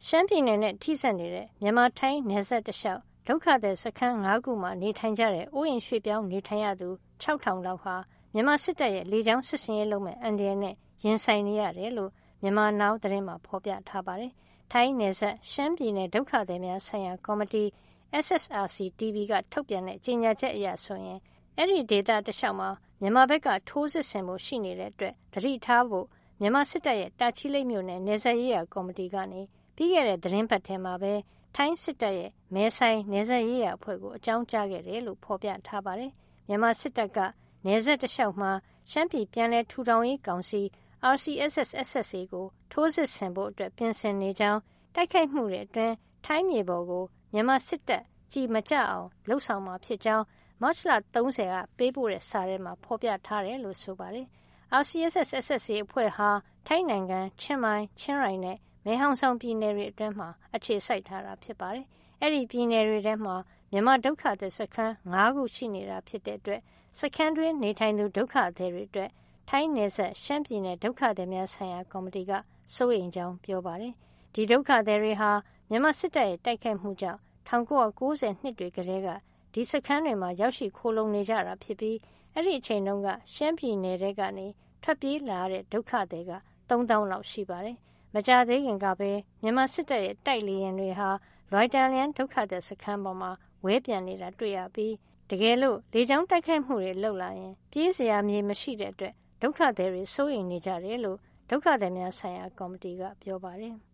ရှမ်းပြည်နယ်နဲ့ထိစပ်နေတဲ့မြန်မာထိုင်းနယ်စပ်တလျှောက်ဒုက္ခသည်စခန်း5ခုမှာနေထိုင်ကြတဲ့အိုးအိမ်ရွှေ့ပြောင်းနေထိုင်ရသူ6,000လောက်ဟာမြန်မာစစ်တပ်ရဲ့လေကြောင်းစစ်ဆင်ရေးလုပ်မဲ့အန္တရာယ်နဲ့ရင်ဆိုင်နေရတယ်လို့မြန်မာနောင်သတင်းမှာဖော်ပြထားပါတယ်။ထိုင်းနယ်စပ်ရှမ်းပြည်နယ်ဒုက္ခသည်များဆိုင်ရာကော်မတီ SSRC-TV ကထုတ်ပြန်တဲ့ကြေညာချက်အရဆိုရင်အဲ့ဒီဒေသတလျှောက်မှာမြန်မာဘက်ကထိုးစစ်ဆင်မှုရှိနေတဲ့အတွက်သတိထားဖို့မြန်မာစစ်တပ်ရဲ့တာချီလိတ်မြို့နယ်နယ်စပ်ရေးရာကော်မတီကနေပြီးခဲ့တဲ့သတင်းပတ်ထဲမှာပဲထိုင်းစစ်တပ်ရဲ့မဲဆိုင်နယ်စပ်ရေးရာအဖွဲ့ကိုအကြောင်းကြားခဲ့တယ်လို့ဖော်ပြထားပါတယ်။မြန်မာစစ်တပ်ကနယ်စပ်တလျှောက်မှာရှမ်းပြည်ပြန်လည်ထူထောင်ရေးကောင်စီ RCSS/SSA ကိုထိုးစစ်ဆင်ဖို့ပြင်ဆင်နေကြောင်းတိုက်ခိုက်မှုတွေအတွင်းထိုင်းမြေပေါ်ကိုမြန်မာစစ်တပ်ကြည်မကျအောင်လှုပ်ဆောင်မှာဖြစ်ကြောင်းမတ်လ30ကပေးပို့တဲ့စာထဲမှာဖော်ပြထားတယ်လို့ဆိုပါတယ်။ RCSS/SSA အဖွဲ့ဟာထိုင်းနိုင်ငံချင်းမိုင်ချင်းရိုင်နဲ့မဲဟောင်ဆောင်ပြည်နယ်တွေအတွင်းမှာအခြေစိုက်ထားတာဖြစ်ပါတယ်။အဲ့ဒီပြည်နယ်တွေထဲမှာမြန်မာဒုက္ခသည်စခန်း5ခုရှိနေတာဖြစ်တဲ့အတွက်စခန်းတွင်းနေထိုင်သူဒုက္ခသည်တွေအတွက်ထိုင်းနယ်စပ်ရှမ်းပြည်နယ်ဒုက္ခသည်များဆိုင်ရာကော်မတီကစိုးရိမ်ကြောင်းပြောပါတယ်။ဒီဒုက္ခသည်တွေဟာမြန်မာစစ်တပ်ရဲ့တိုက်ခိုက်မှုကြောင့်1990နှစ်တွေကတည်းကဒီစခန်းတွေမှာရောက်ရှိခိုလှုံနေကြတာဖြစ်ပြီးအဲ့ဒီအချိန်တုန်းကရှမ်းပြည်နယ်ထဲကနေထွက်ပြေးလာတဲ့ဒုက္ခသည်က3000လောက်ရှိပါတယ်။မကြာသေးခင်ကပဲမြန်မာစစ်တပ်ရဲ့တိုက်လေယာဉ်တွေဟာရိုက်တာလျန်ဒုက္ခသည်စခန်းပေါ်မှာဝဲပြန်နေတာတွေ့ရပြီးတကယ်လို့လေကြောင်းတိုက်ခိုက်မှုတွေလုပ်လာရင်ပြေးစရာမြေမရှိတဲ့အတွက်ဒုက္ခသည်တွေစိုးရိမ်နေကြတယ်လို့ဒုက္ခသည်များဆိုင်ရာကော်မတီကပြောပါတယ်။